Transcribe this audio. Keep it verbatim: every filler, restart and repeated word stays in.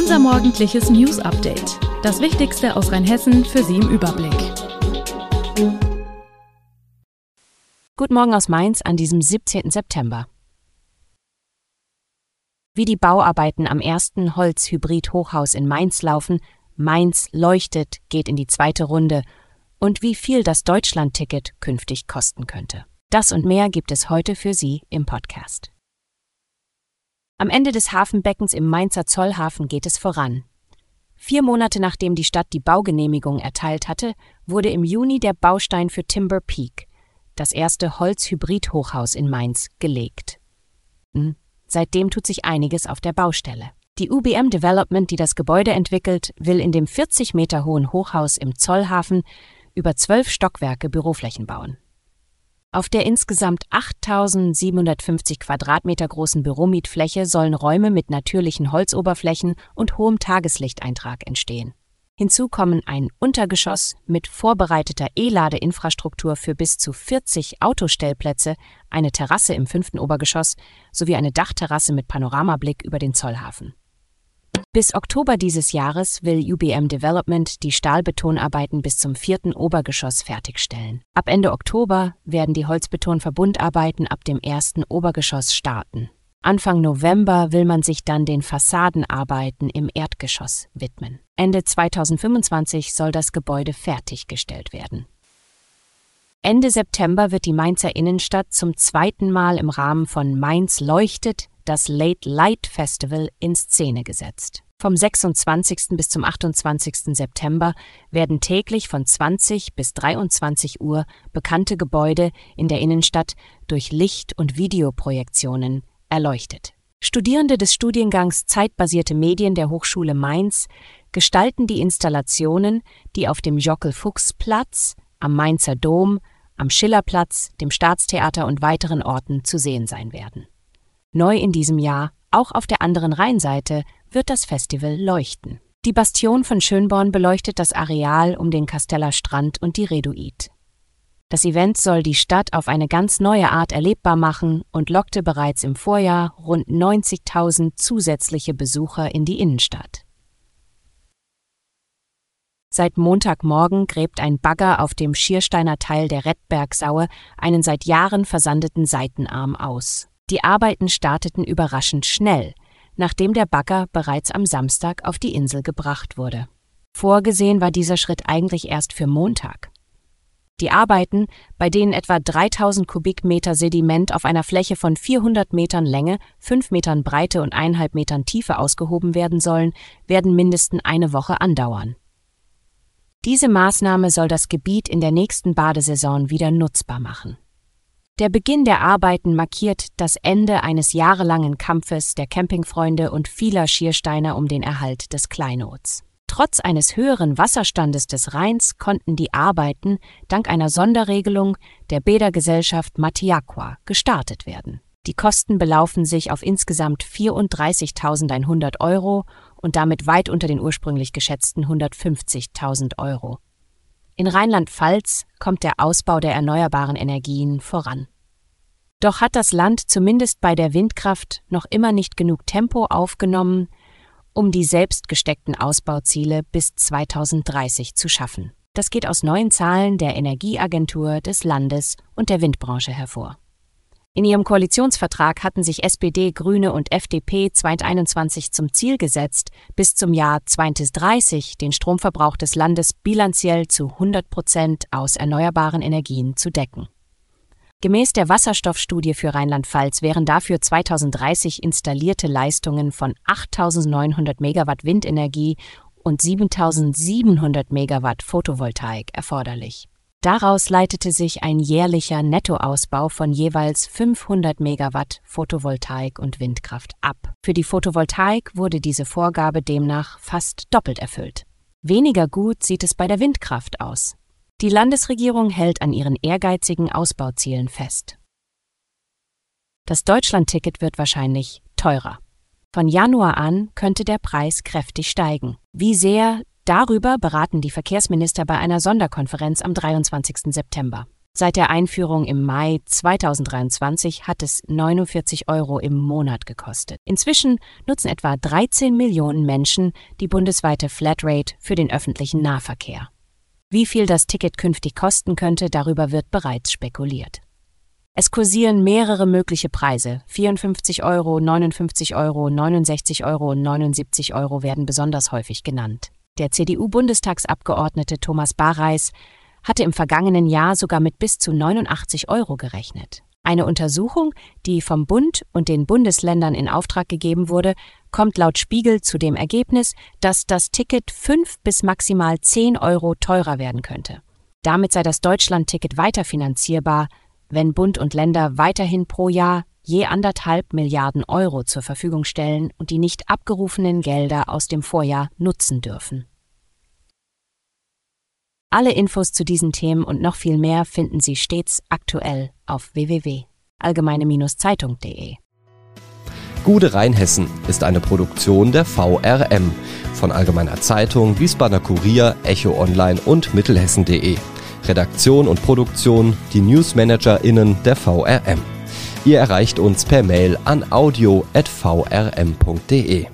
Unser morgendliches News-Update. Das Wichtigste aus Rheinhessen für Sie im Überblick. Guten Morgen aus Mainz an diesem siebzehnten September. Wie die Bauarbeiten am ersten Holz-Hybrid-Hochhaus in Mainz laufen, Mainz leuchtet, geht in die zweite Runde und wie viel das Deutschland-Ticket künftig kosten könnte. Das und mehr gibt es heute für Sie im Podcast. Am Ende des Hafenbeckens im Mainzer Zollhafen geht es voran. Vier Monate nachdem die Stadt die Baugenehmigung erteilt hatte, wurde im Juni der Baustein für Timber Peak, das erste Holz-Hybrid-Hochhaus in Mainz, gelegt. Hm. Seitdem tut sich einiges auf der Baustelle. Die U B M Development, die das Gebäude entwickelt, will in dem vierzig Meter hohen Hochhaus im Zollhafen über zwölf Stockwerke Büroflächen bauen. Auf der insgesamt achttausendsiebenhundertfünfzig Quadratmeter großen Büromietfläche sollen Räume mit natürlichen Holzoberflächen und hohem Tageslichteintrag entstehen. Hinzu kommen ein Untergeschoss mit vorbereiteter E-Ladeinfrastruktur für bis zu vierzig Autostellplätze, eine Terrasse im fünften Obergeschoss sowie eine Dachterrasse mit Panoramablick über den Zollhafen. Bis Oktober dieses Jahres will U B M Development die Stahlbetonarbeiten bis zum vierten Obergeschoss fertigstellen. Ab Ende Oktober werden die Holzbetonverbundarbeiten ab dem ersten Obergeschoss starten. Anfang November will man sich dann den Fassadenarbeiten im Erdgeschoss widmen. Ende zweitausendfünfundzwanzig soll das Gebäude fertiggestellt werden. Ende September wird die Mainzer Innenstadt zum zweiten Mal im Rahmen von Mainz leuchtet, das Late Light Festival, in Szene gesetzt. Vom sechsundzwanzigsten bis zum achtundzwanzigsten September werden täglich von zwanzig bis dreiundzwanzig Uhr bekannte Gebäude in der Innenstadt durch Licht- und Videoprojektionen erleuchtet. Studierende des Studiengangs Zeitbasierte Medien der Hochschule Mainz gestalten die Installationen, die auf dem Jockl-Fuchs-Platz, am Mainzer Dom, am Schillerplatz, dem Staatstheater und weiteren Orten zu sehen sein werden. Neu in diesem Jahr, auch auf der anderen Rheinseite, wird das Festival leuchten. Die Bastion von Schönborn beleuchtet das Areal um den Kasteller Strand und die Reduit. Das Event soll die Stadt auf eine ganz neue Art erlebbar machen und lockte bereits im Vorjahr rund neunzigtausend zusätzliche Besucher in die Innenstadt. Seit Montagmorgen gräbt ein Bagger auf dem Schiersteiner Teil der Rettbergsaue einen seit Jahren versandeten Seitenarm aus. Die Arbeiten starteten überraschend schnell, nachdem der Bagger bereits am Samstag auf die Insel gebracht wurde. Vorgesehen war dieser Schritt eigentlich erst für Montag. Die Arbeiten, bei denen etwa dreitausend Kubikmeter Sediment auf einer Fläche von vierhundert Metern Länge, fünf Metern Breite und eineinhalb Metern Tiefe ausgehoben werden sollen, werden mindestens eine Woche andauern. Diese Maßnahme soll das Gebiet in der nächsten Badesaison wieder nutzbar machen. Der Beginn der Arbeiten markiert das Ende eines jahrelangen Kampfes der Campingfreunde und vieler Schiersteiner um den Erhalt des Kleinods. Trotz eines höheren Wasserstandes des Rheins konnten die Arbeiten dank einer Sonderregelung der Bädergesellschaft Matiaqua gestartet werden. Die Kosten belaufen sich auf insgesamt vierunddreißigtausendeinhundert Euro und damit weit unter den ursprünglich geschätzten hundertfünfzigtausend Euro. In Rheinland-Pfalz kommt der Ausbau der erneuerbaren Energien voran. Doch hat das Land zumindest bei der Windkraft noch immer nicht genug Tempo aufgenommen, um die selbst gesteckten Ausbauziele bis zweitausenddreißig zu schaffen. Das geht aus neuen Zahlen der Energieagentur des Landes und der Windbranche hervor. In ihrem Koalitionsvertrag hatten sich S P D, Grüne und F D P zweitausendeinundzwanzig zum Ziel gesetzt, bis zum Jahr zweitausenddreißig den Stromverbrauch des Landes bilanziell zu hundert Prozent aus erneuerbaren Energien zu decken. Gemäß der Wasserstoffstudie für Rheinland-Pfalz wären dafür zweitausenddreißig installierte Leistungen von achttausendneunhundert Megawatt Windenergie und siebentausendsiebenhundert Megawatt Photovoltaik erforderlich. Daraus leitete sich ein jährlicher Nettoausbau von jeweils fünfhundert Megawatt Photovoltaik und Windkraft ab. Für die Photovoltaik wurde diese Vorgabe demnach fast doppelt erfüllt. Weniger gut sieht es bei der Windkraft aus. Die Landesregierung hält an ihren ehrgeizigen Ausbauzielen fest. Das Deutschland-Ticket wird wahrscheinlich teurer. Von Januar an könnte der Preis kräftig steigen. Wie sehr, darüber beraten die Verkehrsminister bei einer Sonderkonferenz am dreiundzwanzigsten September. Seit der Einführung im Mai zweitausenddreiundzwanzig hat es neunundvierzig Euro im Monat gekostet. Inzwischen nutzen etwa dreizehn Millionen Menschen die bundesweite Flatrate für den öffentlichen Nahverkehr. Wie viel das Ticket künftig kosten könnte, darüber wird bereits spekuliert. Es kursieren mehrere mögliche Preise. vierundfünfzig Euro, neunundfünfzig Euro, neunundsechzig Euro und neunundsiebzig Euro werden besonders häufig genannt. Der C D U-Bundestagsabgeordnete Thomas Bareis hatte im vergangenen Jahr sogar mit bis zu neunundachtzig Euro gerechnet. Eine Untersuchung, die vom Bund und den Bundesländern in Auftrag gegeben wurde, kommt laut Spiegel zu dem Ergebnis, dass das Ticket fünf bis maximal zehn Euro teurer werden könnte. Damit sei das Deutschland-Ticket weiter finanzierbar, wenn Bund und Länder weiterhin pro Jahr je anderthalb Milliarden Euro zur Verfügung stellen und die nicht abgerufenen Gelder aus dem Vorjahr nutzen dürfen. Alle Infos zu diesen Themen und noch viel mehr finden Sie stets aktuell auf w w w punkt allgemeine Zeitung punkt de. Gute Rheinhessen ist eine Produktion der V R M von Allgemeiner Zeitung, Wiesbadener Kurier, Echo Online und Mittelhessen punkt de. Redaktion und Produktion die NewsmanagerInnen der V R M. Ihr erreicht uns per Mail an audio at v r m punkt de.